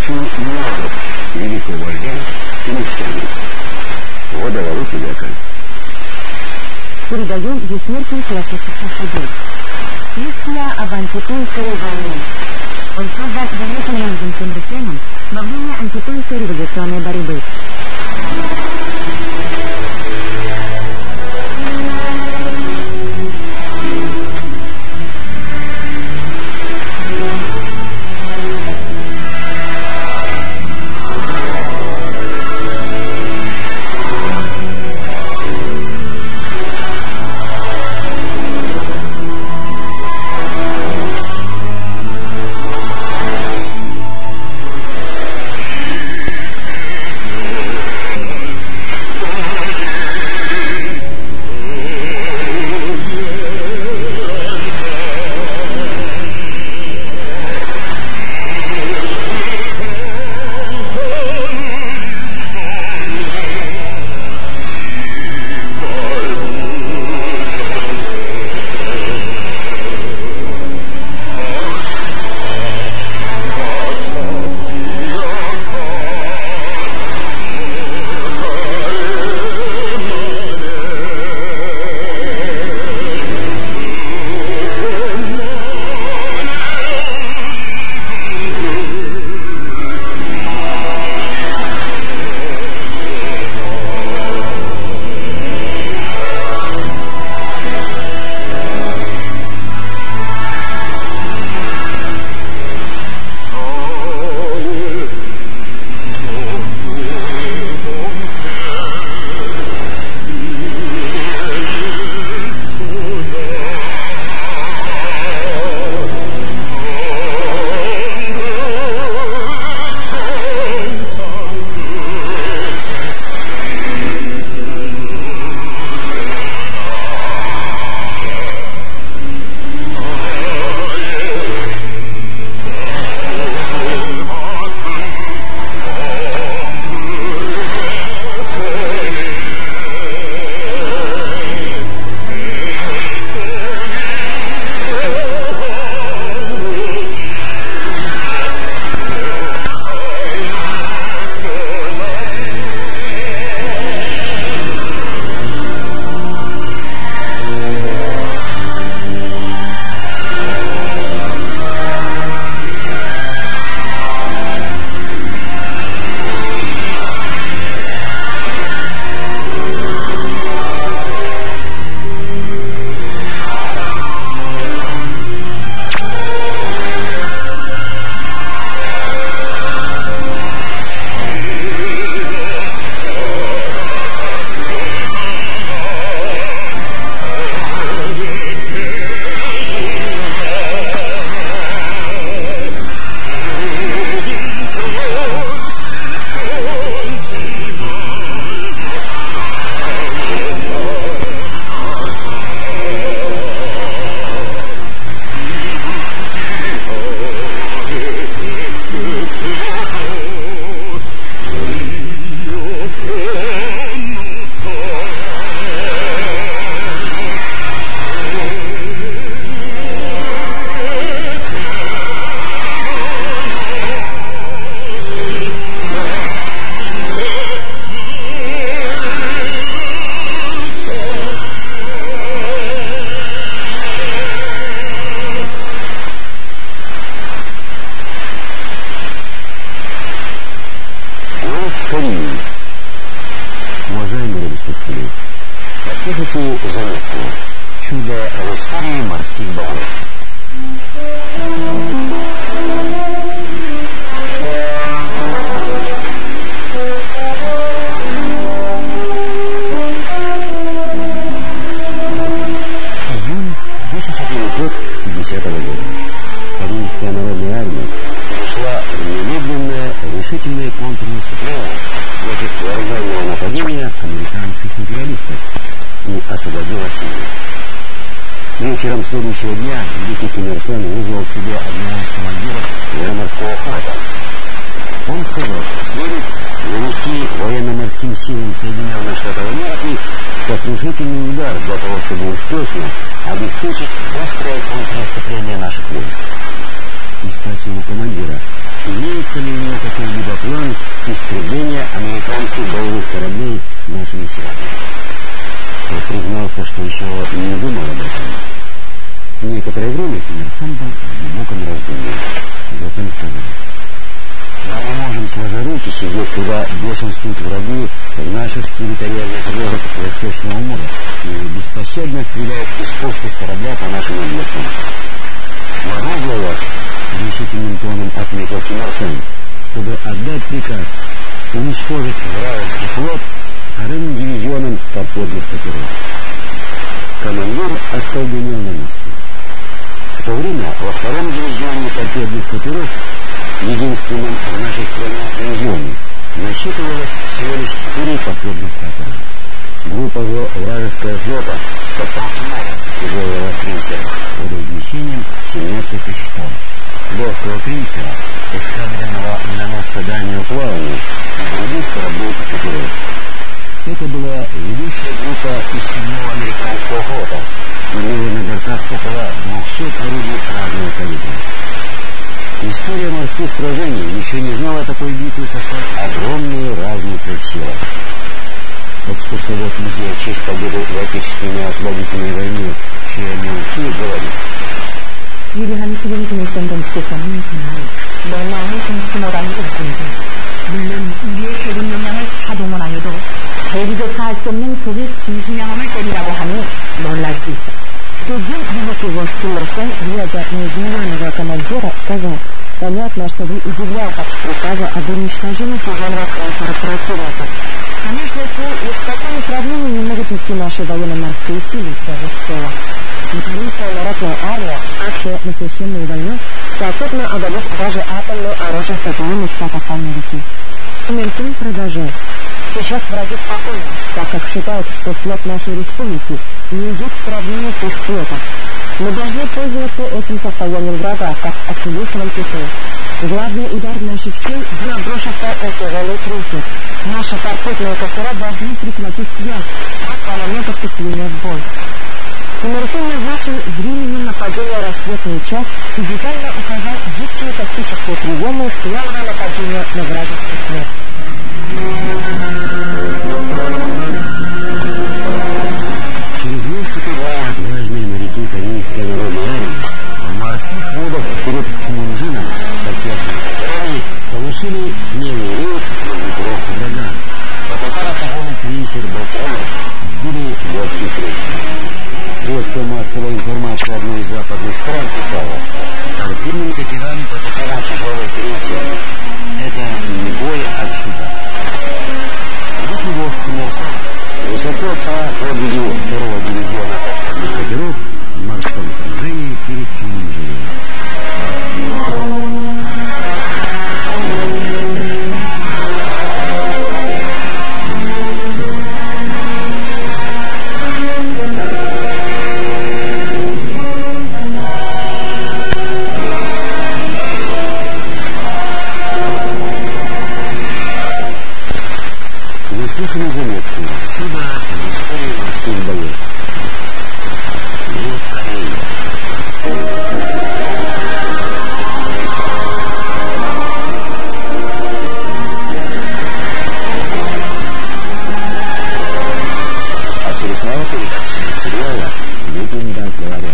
очень много великого вождя финикиян. Года Валуки века. Передаем бессмертный классический студент. Песня об антипольской войне. Он создан великим немецким рефреном во время антипольской революционной борьбы. Уважаемые радиослушатели, послушайте заметку «Чудо в истории морских богов». Июнь 1950 года. Парижская народная армия перешла в немедленное решительное контрнаступление против вооруженного нападения американских империалистов и освободила Сирию. Вечером следующего дня великий Ким Ир Сен вызвал к себе одного из командиров военно-морского флота. Он сказал, что следует нанести военно-морским силам Соединенных Штатов Америки сокрушительный удар для того, чтобы успешно обеспечить быстрое контрнаступление наших войск. И спросил у командира, имеется ли у него какой-либо план истребления американских боевых кораблей нашими силами. Он признался, что еще не думал об этом. Некоторое время Коммерсант был в глубоком раздумье. Затем сказал: «Мы не можем сложа руки сидеть, когда бешенствуют враги наших территориальных водах Восточного моря и беспощадно стреляют из пушки с корабля по нашим объектам. Могу для вас, — решительным тоном отметил Коммерсант, — чтобы отдать приказ уничтожить вражеский флот вторым дивизионом подводных катеров». Командир остолбенел на месте. В то время во втором дивизионе торпедных катеров, единственном в нашей стране дивизионе, насчитывалось всего лишь 4 подводных катера. Группа же вражеского флота составляла тяжелого крейсера под размещением 17 тонн, легкого крейсера, эскадренного миноносца дальнего плавания и других кораблей и катеров. Это была ведущая группа из 7-го американского флота, имела на бортах около 200 орудий разного калибра. История морских сражений еще не знала такой битвы со столь огромной разницей в силах. Экскурсовод музея в честь победы в Отечественной освободительной войне Чиамянки говорит: 위대한 수경군을 선동시켰다는 그날 멸망의 중심어라는 일꾼이다. 물론 우리의 해군 역량을 파동은 아니어도 대기조차 할 수 없는 적의 진수양함을 때리라고 하니 놀랄 수 있어. Судья его Тиммерсон, глядя на измененного командира, сказал: «Понятно, что вы удивляетесь приказа об уничтожении тяжелого крейсера противника. Конечно, и в таком сравнении не могут идти наши военно-морские силы, даже слова. Непримиримая народная армия, акция на священную войну, способна одолеть даже атомное оружие Соединенных Штатов Америки». Коммерсант продолжает: «Сейчас враги спокойны, так как считают, что флот нашей республики не идет в сравнении с их флотом. Мы должны пользоваться этим состоянием врага, как акулисовой пятой. Главный удар наших сил был обрушиться о тяжелый крейсер. Наши торпедные катера должны прекратить связь до момента вступления в бой». Коммерсант назначил временем нападения рассветный час и детально указал гибкие тактические приемы смелого нападения на вражеский флот. Через несколько дней отважные моряки Корейской народной армии в морских водах перед Хмунджином торпедными катерами совершили смелый рейд на группировку врага. Потопая тяжелый крейсер «Бэкэмер» сбили легкий крейсер. Средство массовой информации одной из западных стран писало: торпедными катерами потопила тяжелый крейсер. Это не бой, а чудо. Вот его Коммерсант высоко оценил подвигу 2-го дивизиона подводных катеров в морском сражении перед Хмунджином. Слышали заметку: чудо в истории морских боев. Ну, скорее. А телеканал передачи сериала «Легенда говорят».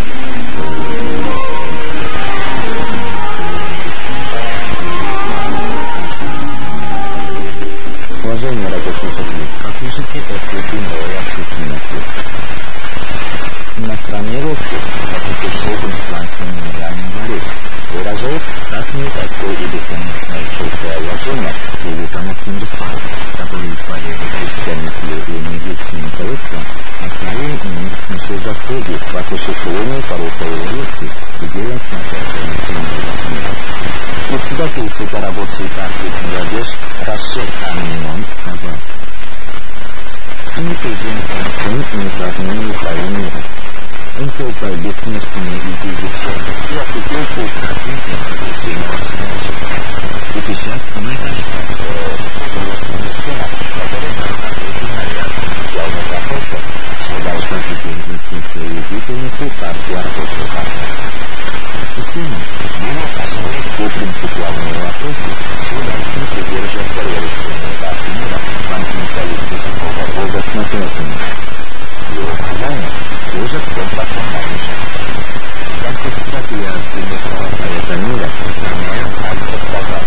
Уважаемые радиослушатели, послушайте отклики новой общественности. На стране России, посетившей Исландский мемориальный дворец, выражает красную тоску и бесконечное чувство уважения к великому Кингисхану, который в своей выдающейся медицинским руководством оставил немецкие заслуги в осуществлении хорошей эволюции и делать настоящее население. Председатель рабочей партии «Молодежь» Рашид Аминон сказал: «Мы президент не сравнили краю мира. Он создал бессмертные идеи и определил развитие прогрессивного человечества. И сейчас мы начнем сцена, которая находится на реальном вопросе, что должна теперь заключить своей деятельностью партия рабочей партии. Сцена была основной по принципу главные вопросы вы должны придерживаться революционной карты мира антименталистов такого рода смотрителями. Его хозяин служит компасом Марниша. Как председателя Всемирного совета мира исполняет Альберт Базар.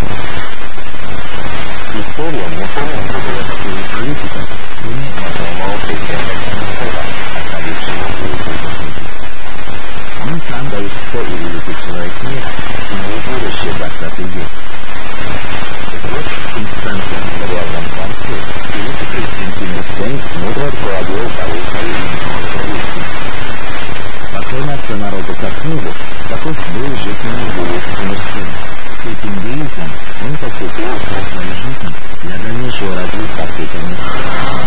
История не помнит другого такого политика, кроме нового президента Венесуэла, отходившего в Великой. Он сам боится и великий человек мира, и не будущее 20 век. Вот инстанция в мемориальном банке, великий президент Ким Ир Сен мудро руководил того союзного правительства. Спокойно все народу как книгу, таков был жизненный девиз Ким Ир Сена. С этим девизом он посвятил свою жизнь для дальнейшего развития партии коммунистов.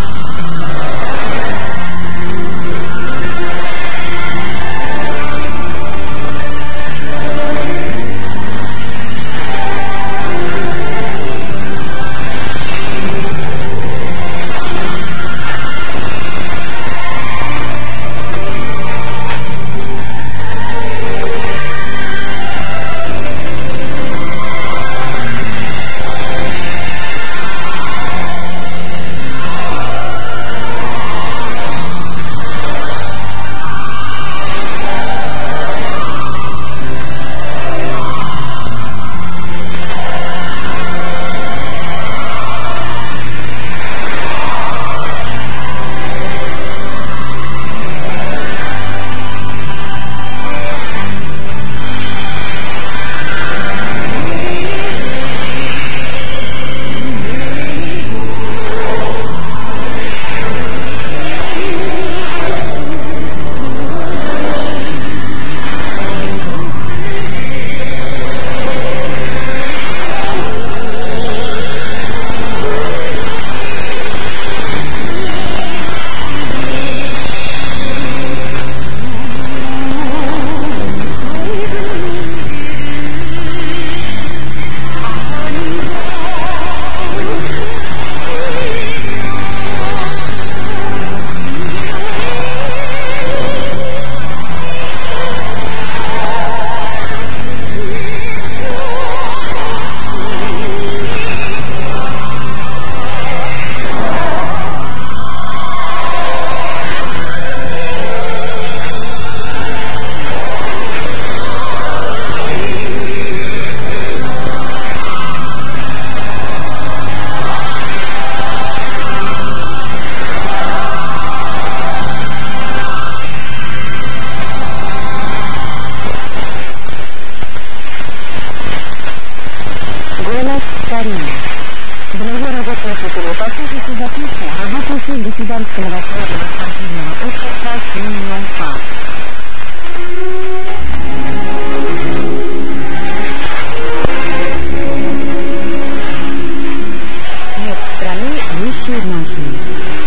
Государственного спортивного общества «Синьонфа». Нет страны выше нашей.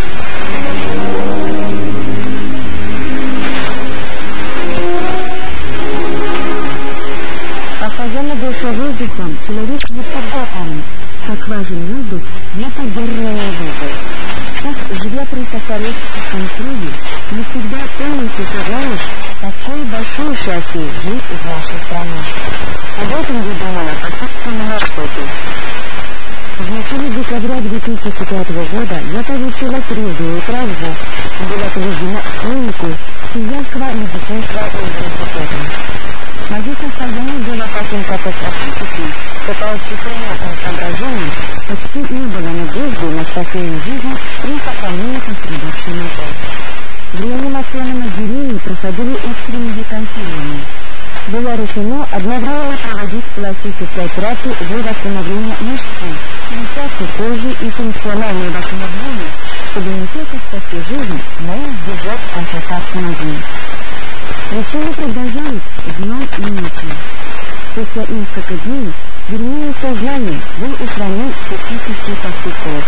Постоянно дыша воздухом, человек не всегда помнит, как важен воздух для поддержания жизни. Живя при социалистическом круге, не всегда полностью согласишь, какое большое счастье жить в нашей стране. Об этом я думала по собственному опыту. В начале декабря 2005 года я получила третью травму, была приведена к клинику Киевского медицинского университета. Мое состояние было таким катастрофическим, что по общепринятым соображениям почти не было надежды на спасение жизни при сохранении пострадавшей ногой. В реанимационном отделении проходили экстренные консилиумы. Было решено одновременно проводить пластическую операцию для восстановления мышцы, имитацию кожи и функциональное восстановление, чтобы не только спасти жизнь, но и избежать ампутации ноги. Лечение продолжалось днем и ночью. Спустя несколько дней вернее сознание был устранен психический токсикоз.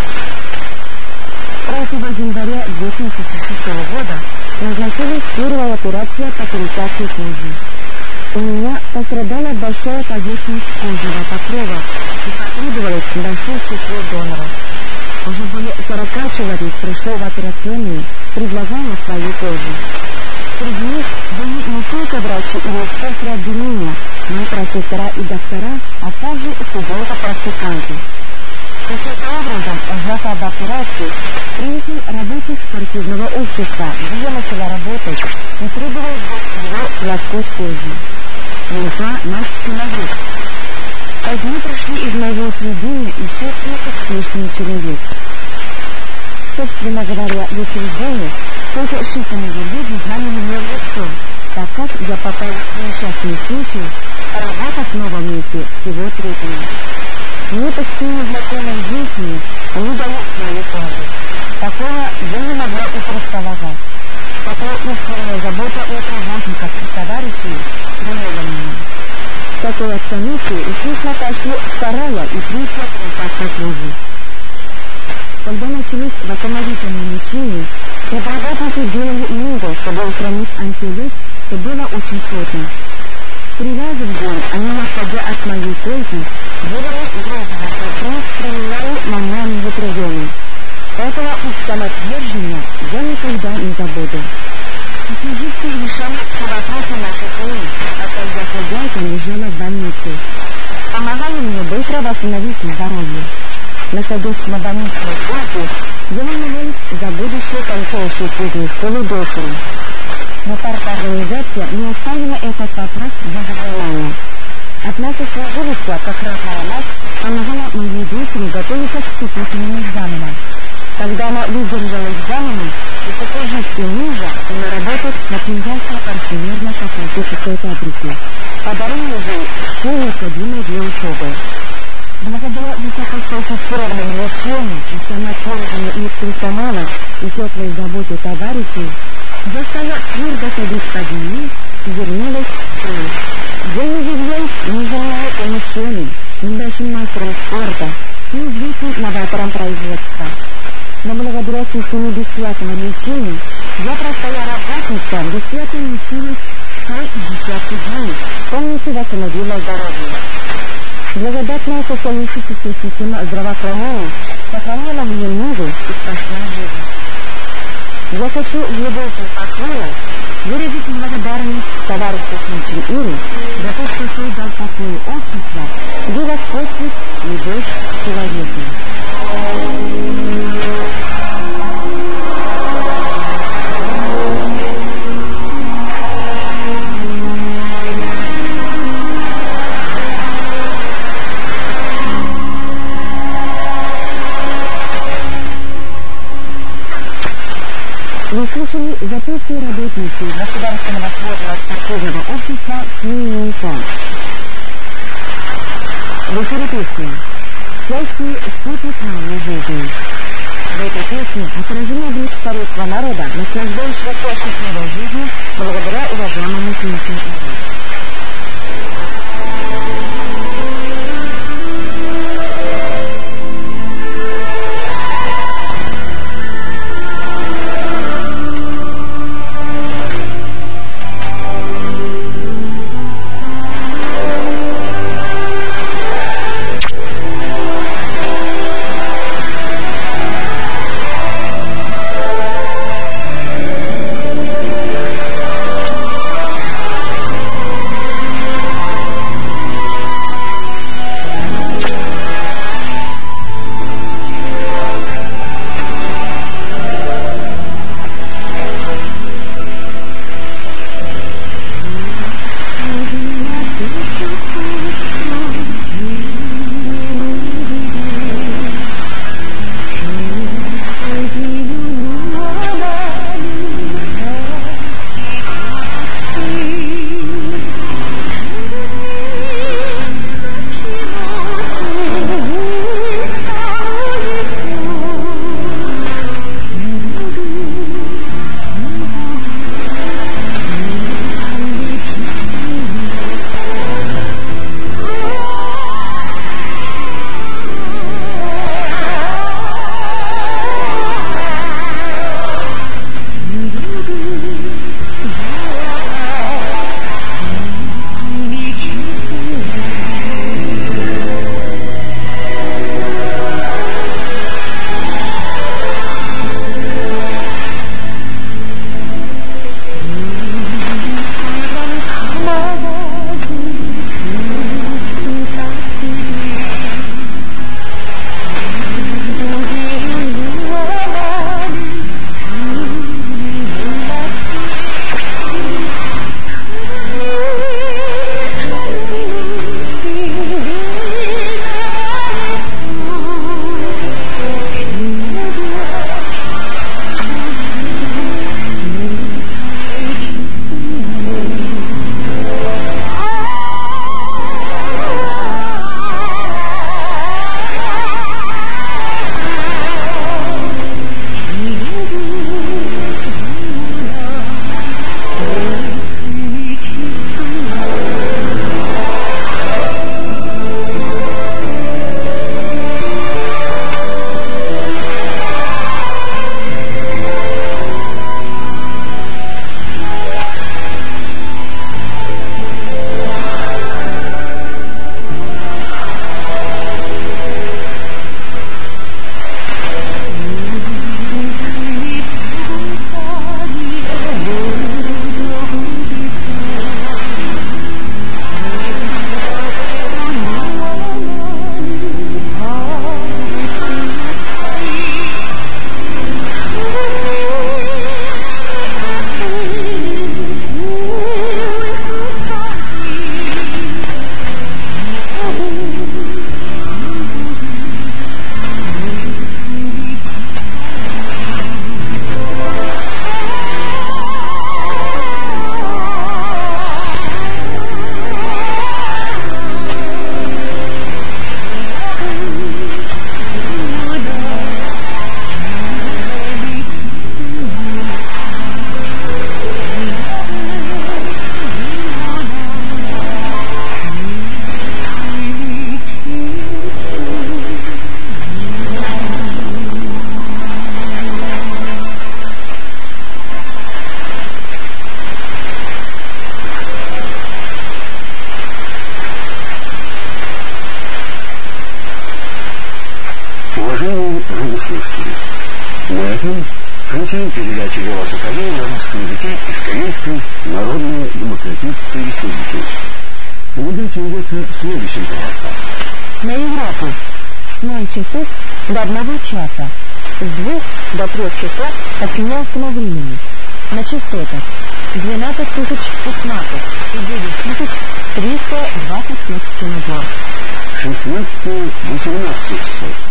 3 января 2006 года назначилась первая операция по коррекции кожи. У меня пострадала большая поверхность кожного покрова и потребовалось большое число доноров. Уже более 40 человек пришло в операционную, предлагая свою кожу. Среди них были не только врачи и медсестры отделения, мои профессора и доктора, а также студенты-практиканты. Таким образом, глава об операции принесли работник спортивного общества, где я начала работать и требовалось быть его плоской кожи. Лимфа мальчики нагрузки. Позднее пришли из моего учреждения еще 30 с лишним человек. Собственно говоря, в учреждении только считанные люди знали меня в лицо, так как я попала в несчастный случай, работать в новом месте всего 3 дня. Мне почти незнакомой женщине они дают свою правду. Такого я не могла и предполагать. Такая искренняя забота о работниках и товарищей тронула меня. В такой обстановке естественно пошли 2-я и 3-я контакта кожи. Когда начались восстановительные лечения, работники делали много, чтобы устранить антилез, что было очень сложно. 3 раза в день они, отходя от моей койки, делали грязного сопра, проверяли мануальные приемы. Этого самоотвержения я никогда не забуду. Физически решала все вопросы нашей семьи, а когда хозяйка лежала в больнице. Помогали мне быстро восстановить здоровье. Находясь на больничной койке, я волновалась за будущее кончающей средней школы дочери. Но парторганизация не оставила этот вопрос без внимания. Одна сослуживица, как родная мать, помогала моей дочери готовиться к вступительным экзаменам. Когда она выдержала экзамены, высокожистый мужа стала работать на Князько-парфюмерно-косметической фабрике. Подарили ей все необходимое для учебы. Благодаря высококвалифицированному лечению и самоотвержению медперсонала и теплой заботе товарищей, я стала твердо ходить по земле и вернулась в строй. Я не являюсь ни желаю ученым, ни большим мастером спорта, ни известным новатором производства. Но благодаря системе бесплатного лечения я простая работница бесплатно лечилась 110 дней, полностью восстановила здоровье. Благодатная социалистическая система здравоохранения сохранила мне ногу и спасла жизнь. Я хочу глубоким поклоном выразить благодарность товарищу Ким Иру за то, что создал такое общество, где господствует любовь к человеку. Вы слушали записки работницы Государственного сводного спортивного общества СМИ-ЮНИФО. В эфире песня «Счастье спутник моей жизни». В этой песне отражено дух старейшего народа, наслаждающегося счастливой жизнью благодаря уважаемому Ким Иру. Уважаемые радиослушатели, на этом кончаем передачу «Голос Украины» на русском языке из Корейской Народной Демократической Республики. Передача ведется следующим порядком. На Европу с 0 часов до 1 часа, с 2 до 3 часов по китайскому времени, на частотах 12015 и 9325 килогерц. 16-18 часов.